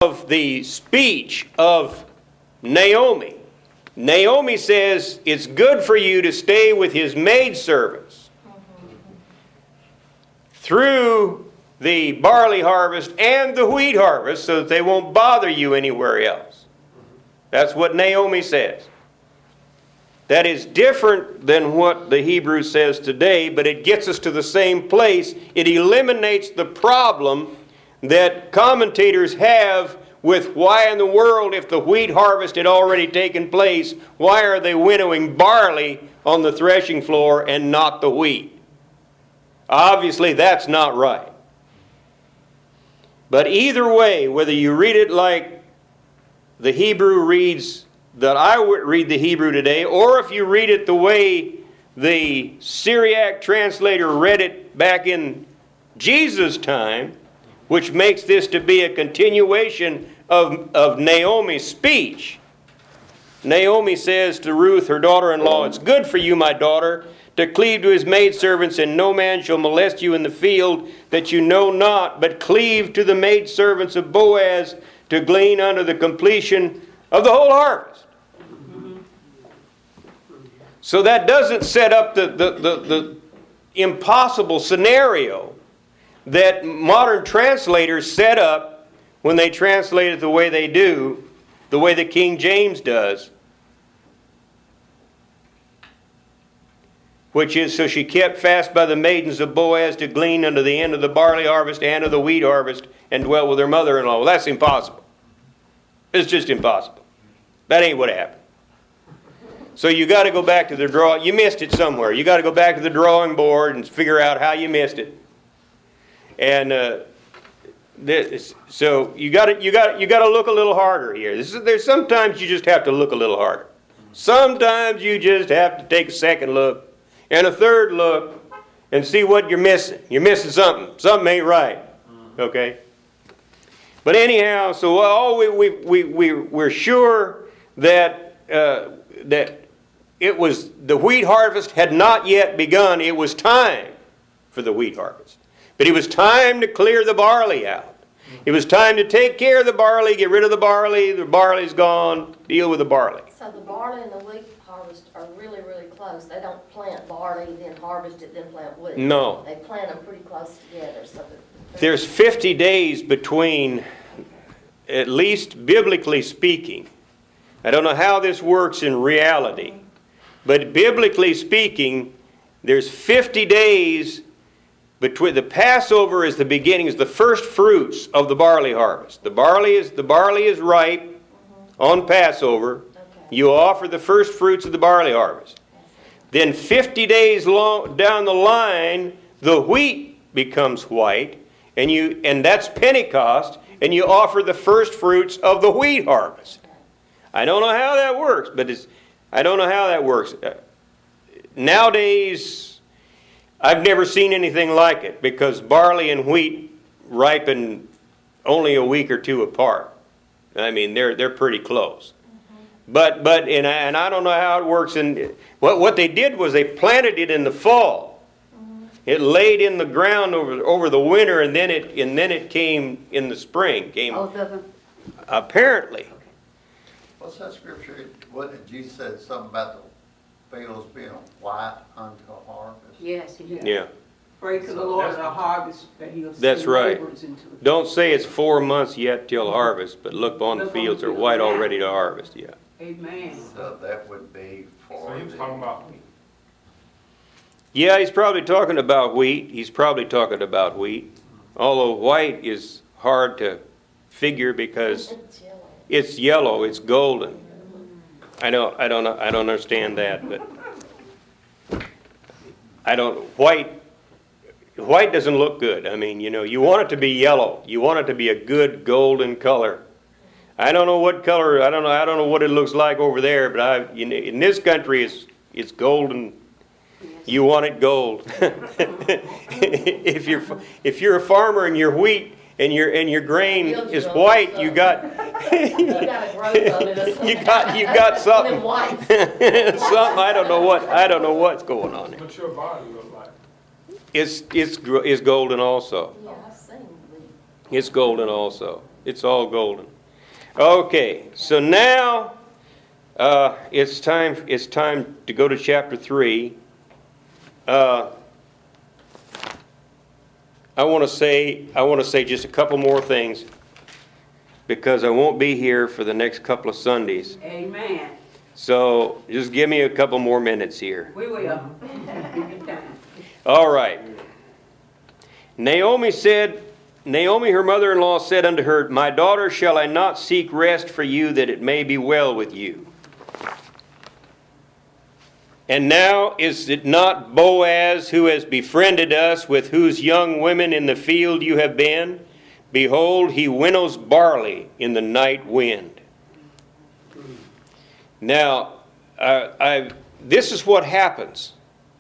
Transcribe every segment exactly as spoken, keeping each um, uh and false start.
of the speech of Naomi. Naomi says it's good for you to stay with his maidservants through the barley harvest and the wheat harvest so that they won't bother you anywhere else. That's what Naomi says. That is different than what the Hebrew says today, but it gets us to the same place. It eliminates the problem that commentators have with why in the world, if the wheat harvest had already taken place, why are they winnowing barley on the threshing floor and not the wheat? Obviously, that's not right. But either way, whether you read it like the Hebrew reads, that I would read the Hebrew today, or if you read it the way the Syriac translator read it back in Jesus' time, which makes this to be a continuation of, of Naomi's speech. Naomi says to Ruth, her daughter-in-law, "It's good for you, my daughter, to cleave to his maidservants, and no man shall molest you in the field that you know not, but cleave to the maidservants of Boaz to glean unto the completion of the whole harvest." So that doesn't set up the, the, the, the impossible scenario that modern translators set up when they translate it the way they do, the way the King James does. Which is, so she kept fast by the maidens of Boaz to glean unto the end of the barley harvest and of the wheat harvest, and dwelt with her mother-in-law. Well, that's impossible. It's just impossible. That ain't what happened. So you got to go back to the draw. You missed it somewhere. You got to go back to the drawing board and figure out how you missed it. And uh, this, so you got to you got you got to look a little harder here. This is, there's sometimes you just have to look a little harder. Sometimes you just have to take a second look and a third look and see what you're missing. You're missing something. Something ain't right. Okay. But anyhow, so all we we we we we're sure that uh, that. It was, the wheat harvest had not yet begun. It was time for the wheat harvest. But it was time to clear the barley out. It was time to take care of the barley, get rid of the barley. The barley's gone. Deal with the barley. So the barley and the wheat harvest are really, really close. They don't plant barley, then harvest it, then plant wheat. No. They plant them pretty close together. So there's fifty days between, at least biblically speaking. I don't know how this works in reality. But biblically speaking, there's fifty days between. The Passover is the beginning, is the first fruits of the barley harvest. The barley is the barley is ripe mm-hmm. on Passover. Okay. You offer the first fruits of the barley harvest. Then fifty days long down the line, the wheat becomes white, and you and that's Pentecost, and you offer the first fruits of the wheat harvest. Okay. I don't know how that works, but it's I don't know how that works. Uh, nowadays, I've never seen anything like it because barley and wheat ripen only a week or two apart. I mean, they're they're pretty close. Mm-hmm. But but and I, and I don't know how it works. And what what they did was they planted it in the fall. Mm-hmm. It laid in the ground over over the winter, and then it and then it came in the spring. Came both of them. Apparently. What's that scripture? What did Jesus said something about the fields being white unto harvest? Yes, he did. Yeah. Pray to the Lord of the harvest that he'll send That's right. laborers into the Don't say it's four months yet till harvest, but look on the fields are white already to harvest. Yeah. Amen. So that would be for. So he was the, talking about wheat. Yeah, he's probably talking about wheat. He's probably talking about wheat. Although white is hard to figure because it's yellow. it's yellow, it's golden. I don't I don't I don't understand that, but I don't white white doesn't look good. I mean, you know, you want it to be yellow. You want it to be a good golden color. I don't know what color, I don't know I don't know what it looks like over there, but I you know, in this country it's it's golden. You want it gold. if you're if you're a farmer and your wheat and your and your grain is white, you got you got a growth on it. you got you got something. something I don't know what I don't know what's going on there. What's your body look like? It's it's it's golden also. Yeah, I've seen wheat. It's golden also. It's all golden. Okay, so now uh, it's time. It's time to go to chapter three. Uh, I want to say. I want to say just a couple more things because I won't be here for the next couple of Sundays. Amen. So just give me a couple more minutes here. We will. Give you time. All right. Naomi said, Naomi, her mother-in-law, said unto her, My daughter, shall I not seek rest for you, that it may be well with you? And now is it not Boaz who has befriended us, with whose young women in the field you have been? Behold, he winnows barley in the night wind. Now, uh, I, this is what happens.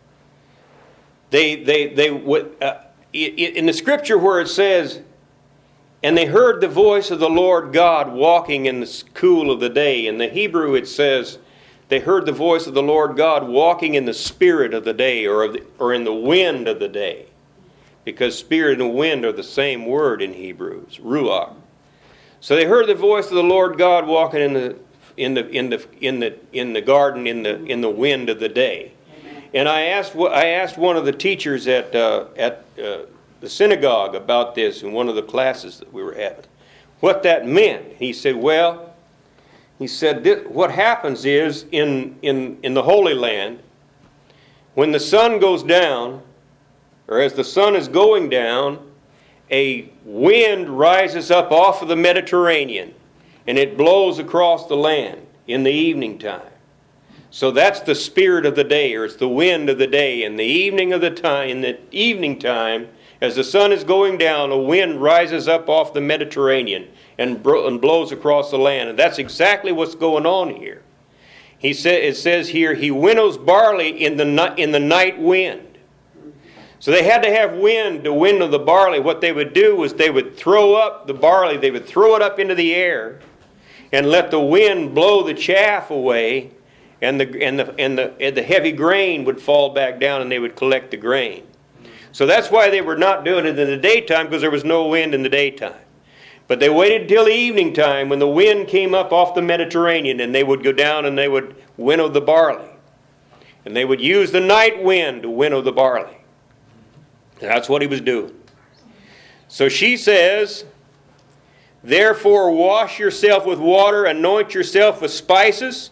They, they, they, uh, in the scripture where it says, and they heard the voice of the Lord God walking in the cool of the day. In the Hebrew it says, they heard the voice of the Lord God walking in the spirit of the day, or, of the, or in the wind of the day. Because spirit and wind are the same word in Hebrews, ruach. So they heard the voice of the Lord God walking in the in the in the in the in the garden in the in the wind of the day. And I asked I asked one of the teachers at uh, at uh, the synagogue about this in one of the classes that we were having, what that meant. He said, "Well," he said, this, "what happens is in in in the Holy Land, when the sun goes down, or as the sun is going down, a wind rises up off of the Mediterranean, and it blows across the land in the evening time. So that's the spirit of the day, or it's the wind of the day. In the evening of the time, in the evening time, as the sun is going down, a wind rises up off the Mediterranean and, bro- and blows across the land. And that's exactly what's going on here. He sa- it says here, he winnows barley in the ni- in the night wind. So they had to have wind to winnow the barley. What they would do was they would throw up the barley, they would throw it up into the air and let the wind blow the chaff away, and the and the and the and the heavy grain would fall back down, and they would collect the grain. So that's why they were not doing it in the daytime, because there was no wind in the daytime. But they waited until the evening time when the wind came up off the Mediterranean, and they would go down and they would winnow the barley. And they would use the night wind to winnow the barley. That's what he was doing. So she says, therefore wash yourself with water, anoint yourself with spices,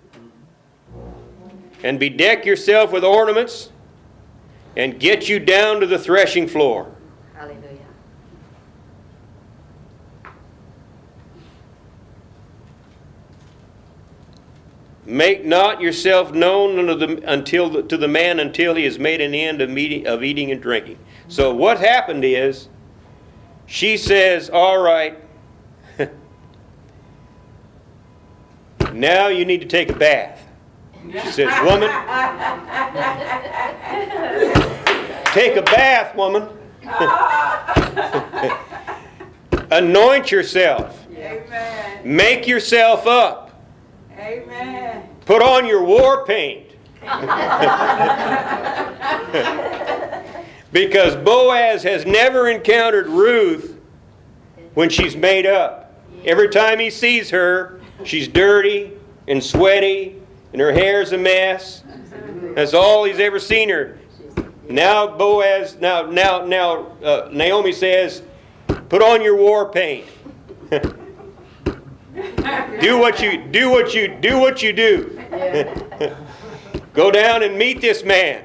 and bedeck yourself with ornaments, and get you down to the threshing floor. Hallelujah. Make not yourself known unto the, until the, to the man until he has made an end of, meeting, of eating and drinking. So what happened is, she says, all right, now you need to take a bath. She says, woman, take a bath, woman. Anoint yourself. Amen. Make yourself up. Amen. Put on your war paint. Because Boaz has never encountered Ruth when she's made up. Every time he sees her, she's dirty and sweaty, and her hair's a mess. That's all he's ever seen her. Now Boaz, now now now uh, Naomi says, put on your war paint. do what you do what you do what you do. Go down and meet this man.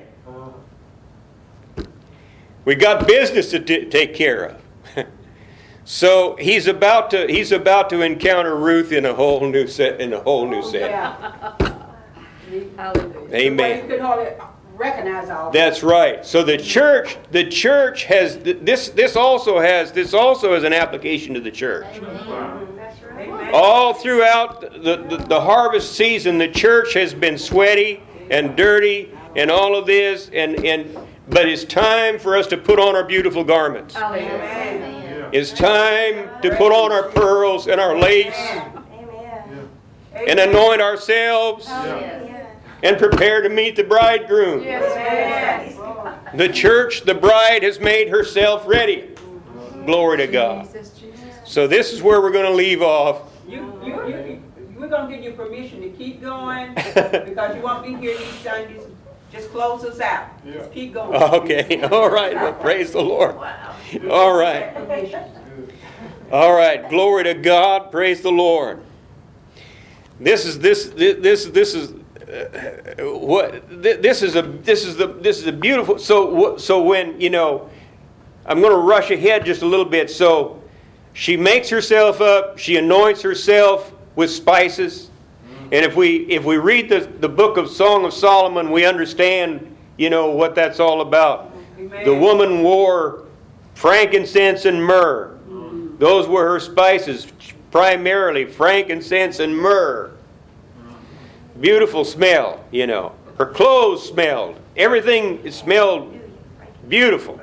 We got business to t- take care of. So he's about to he's about to encounter Ruth in a whole new set in a whole new Oh, setting. yeah. Hallelujah. Amen. You can hardly recognize all That's right. So the church, the church has this. This also has this also has an application to the church. That's right. Amen. All throughout the, the, the harvest season, the church has been sweaty and dirty and all of this, and and but it's time for us to put on our beautiful garments. Hallelujah. Amen. It's time to put on our pearls and our lace Amen. and anoint ourselves Yes. and prepare to meet the bridegroom. Yes. The church, the bride, has made herself ready. Glory to God. So this is where we're going to leave off. You, you, you, you- we're gonna give you permission to keep going because you won't be here each Sunday. Just close us out. Just keep going. Okay, all right. Well, praise the Lord. Wow. All right. Permission. All right. Glory to God. Praise the Lord. This is this this this is uh, what this is a this is the this is a beautiful. So so when you know, I'm going to rush ahead just a little bit. So she makes herself up. She anoints herself with spices. And if we if we read the, the book of Song of Solomon, we understand, you know, what that's all about. Amen. The woman wore frankincense and myrrh. Mm-hmm. Those were her spices, primarily frankincense and myrrh. Beautiful smell, you know. Her clothes smelled. Everything smelled beautiful.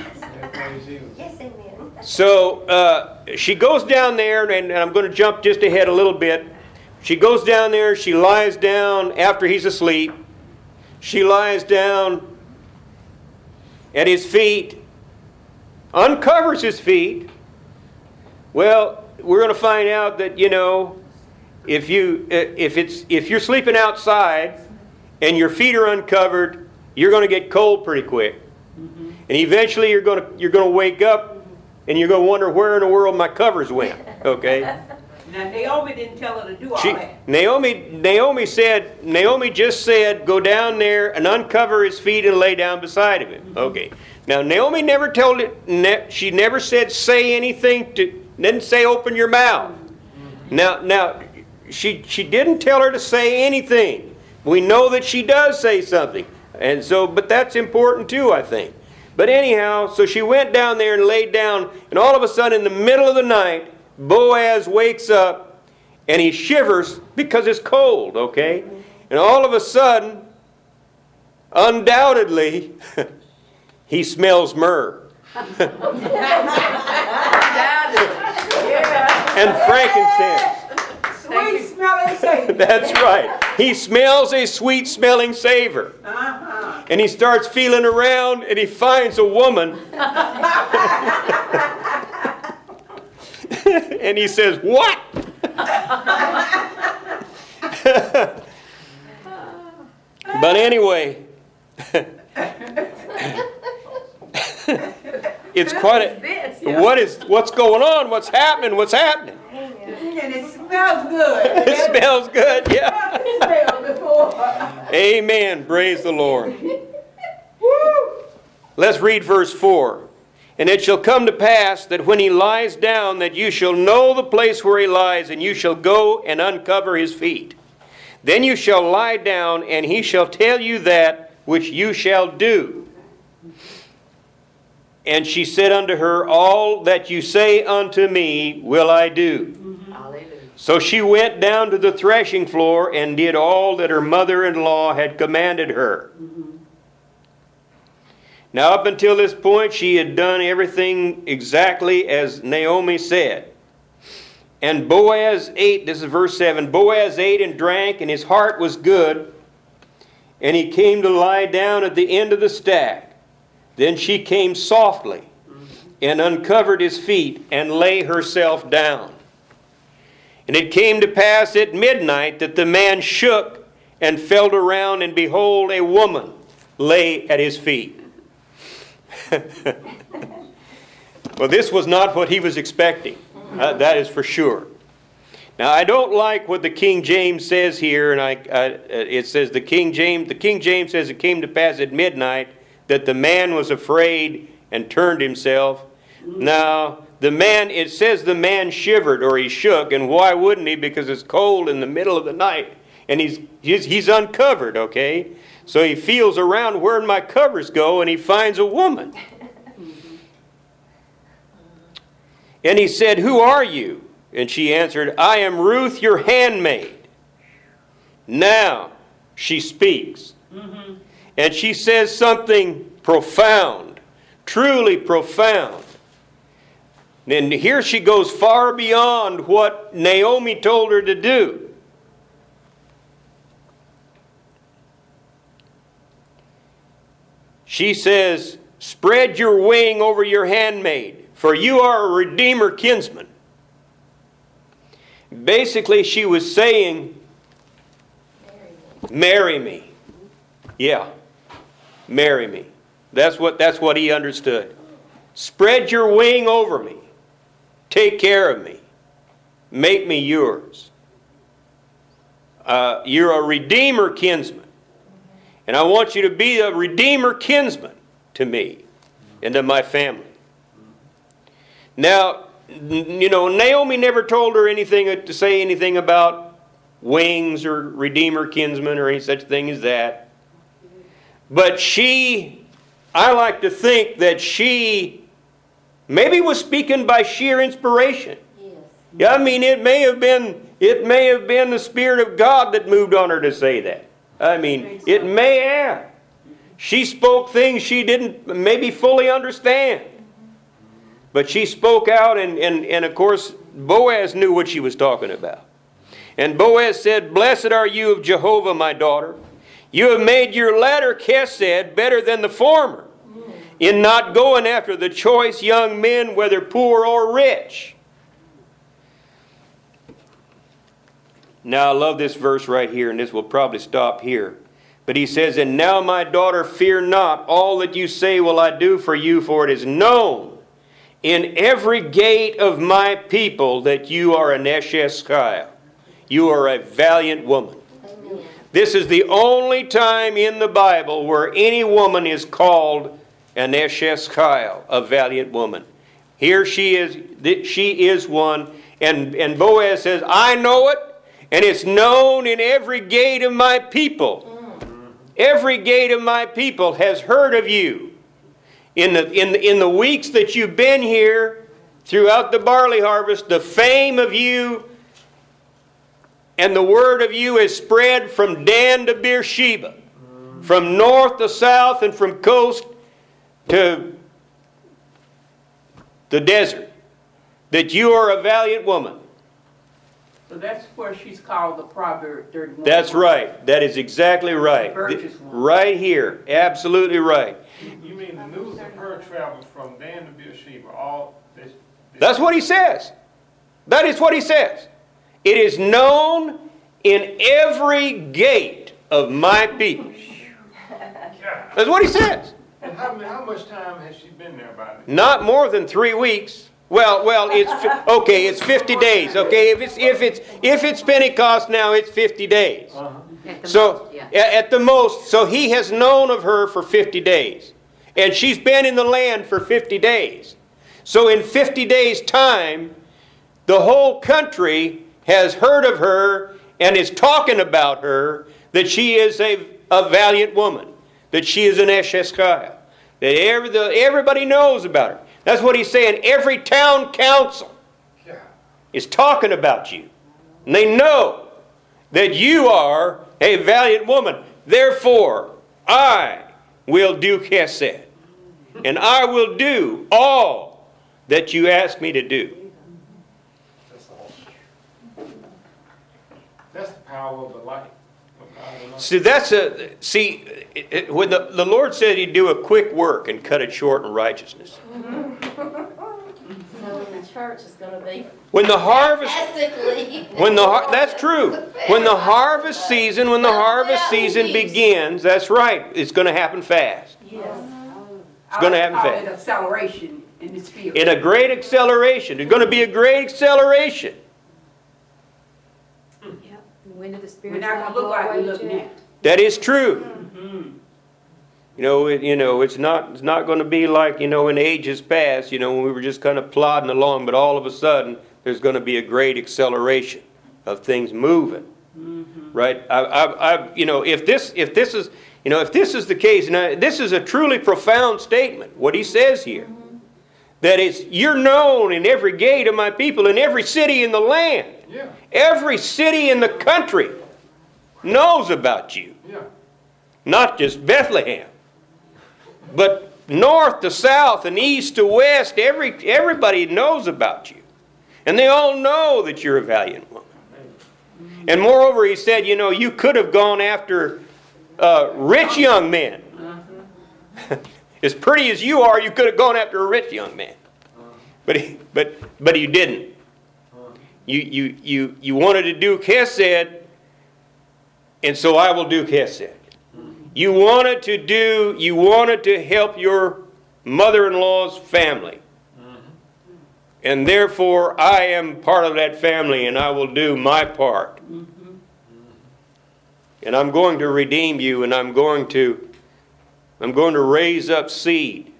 Yes, amen. So uh, she goes down there, and, and I'm going to jump just ahead a little bit. She goes down there, she lies down after he's asleep. She lies down at his feet, uncovers his feet. Well, we're going to find out that, you know, if you if it's if you're sleeping outside and your feet are uncovered, you're going to get cold pretty quick. Mm-hmm. And eventually you're going to you're going to wake up and you're going to wonder where in the world my covers went. Okay? Now Naomi didn't tell her to do all She, that. Naomi, Naomi said, Naomi just said, go down there and uncover his feet and lay down beside of him. Mm-hmm. Okay. Now Naomi never told it. Ne, she never said say anything to. Didn't say open your mouth. Mm-hmm. Now, now, she she didn't tell her to say anything. We know that she does say something, and so, but that's important too, I think. But anyhow, so she went down there and laid down, and all of a sudden, in the middle of the night, Boaz wakes up and he shivers because it's cold, okay? And all of a sudden, undoubtedly, he smells myrrh and frankincense. Sweet smelling savor. That's right. He smells a sweet smelling savor. Uh-huh. And he starts feeling around and he finds a woman. And he says, what? But anyway, it's quite a, what is, what's going on? What's happening? What's happening? And it smells good. It smells good, yeah. It smelled before. Amen. Praise the Lord. Woo! Let's read verse four. And it shall come to pass that when he lies down, that you shall know the place where he lies, and you shall go and uncover his feet. Then you shall lie down, and he shall tell you that which you shall do. And she said unto her, all that you say unto me will I do. Hallelujah. So she went down to the threshing floor and did all that her mother-in-law had commanded her. Now up until this point, she had done everything exactly as Naomi said. And Boaz ate, this is verse seven, Boaz ate and drank, and his heart was good. And he came to lie down at the end of the stack. Then she came softly and uncovered his feet and lay herself down. And it came to pass at midnight that the man shook and felt around, and behold, a woman lay at his feet. Well, this was not what he was expecting. Uh, that is for sure. Now, I don't like what the King James says here, and I, uh, it says the King James. The King James says it came to pass at midnight that the man was afraid and turned himself. Now, the man, it says the man shivered or he shook, and why wouldn't he? Because it's cold in the middle of the night, and he's he's, he's uncovered. Okay, so he feels around where my covers go, and he finds a woman. And he said, who are you? And she answered, I am Ruth, your handmaid. Now she speaks. Mm-hmm. And she says something profound, truly profound. And here she goes far beyond what Naomi told her to do. She says, spread your wing over your handmaid, for you are a redeemer kinsman. Basically, she was saying, marry me. Yeah, marry me. That's what, that's what he understood. Spread your wing over me. Take care of me. Make me yours. Uh, you're a redeemer kinsman. And I want you to be a redeemer kinsman to me and to my family. Now, you know, Naomi never told her anything to say anything about wings or redeemer kinsman or any such thing as that. But she, I like to think that she maybe was speaking by sheer inspiration. Yes. Yeah, I mean, it may have been, it may have been the Spirit of God that moved on her to say that. I mean, it may have. She spoke things she didn't maybe fully understand. But she spoke out, and, and, and of course, Boaz knew what she was talking about. And Boaz said, "Blessed are you of Jehovah, my daughter. You have made your latter chesed better than the former, in not going after the choice young men, whether poor or rich." Now, I love this verse right here, and this will probably stop here. But he says, "And now, my daughter, fear not. All that you say will I do for you, for it is known in every gate of my people that you are an Esheskaya. You are a valiant woman." Amen. This is the only time in the Bible where any woman is called an Esheskaya, a valiant woman. Here she is, she is one. And, and Boaz says, "I know it, and it's known in every gate of my people." Every gate of my people has heard of you. In the, in, the, in the weeks that you've been here, throughout the barley harvest, the fame of you and the word of you is spread from Dan to Beersheba, from north to south and from coast to the desert, that you are a valiant woman. So that's where she's called the Proverb thirty-one. That's right. That is exactly right. Virtuous woman. Right here. Absolutely right. You mean the news of her traveled from Dan to Beersheba, all this, this... That's what he says. That is what he says. It is known in every gate of my people. That's what he says. And how, how much time has she been there by then? Not more than three weeks. Well, well, it's fi- okay. It's fifty days. Okay, if it's if it's if it's Pentecost now, it's fifty days. Uh-huh. At the So most, yeah. a- at the most, so he has known of her for fifty days, and she's been in the land for fifty days. So in fifty days' time, the whole country has heard of her and is talking about her, that she is a, a valiant woman, that she is an Esheskaya, that every, the, everybody knows about her. That's what he's saying. Every town council Yeah. is talking about you. And they know that you are a valiant woman. Therefore, I will do chesed. And I will do all that you ask me to do. That's all. That's the power of the light. of God in us. See, that's a, see, it, it, when the, the Lord said he'd do a quick work and cut it short in righteousness. So the church is going to be When the harvest, fantastically. when the, har- that's true. When the harvest season, when the harvest season begins, that's right, it's going to happen fast. Yes. It's going to happen I fast. call it acceleration in the spirit. In a great acceleration. There's going to be a great acceleration. Yep. The wind of the We're Spirit. not going to look like we look now. That is true. You know, it, you know, it's not it's not going to be like, you know, in ages past, you know, when we were just kind of plodding along, but all of a sudden there's going to be a great acceleration of things moving. Mm-hmm. Right? I, I, I, you know, if this if this is, you know, if this is the case, now this is a truly profound statement. What he says here, mm-hmm. that it's you're known in every gate of my people, in every city in the land, Yeah. every city in the country knows about you. Yeah. Not just Bethlehem, but north to south and east to west, every, everybody knows about you. And they all know that you're a valiant woman. And moreover, he said, you know, you could have gone after uh, rich young men. As pretty as you are, you could have gone after a rich young man. But, he, but, but you didn't. You, you, you, you wanted to do chesed, and so I will do chesed. You wanted to do, you wanted to help your mother-in-law's family. And therefore, I am part of that family, and I will do my part. And I'm going to redeem you, and I'm going to, I'm going to raise up seed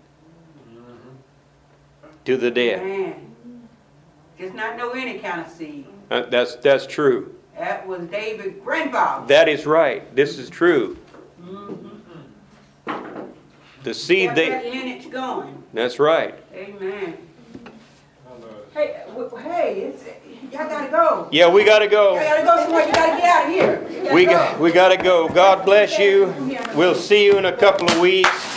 to the dead. Man, just not know any kind of seed. Uh, that's, that's true. That was David's grandfather. That is right. This is true. The seed Kept they, that lineage going. that's right. Amen. I love it. Hey, w- hey, it's, y'all gotta go. Yeah, we got to Y'all go. gotta go somewhere. You gotta get out of here. You gotta We go. got, we got to go. God bless you. We'll see you in a couple of weeks.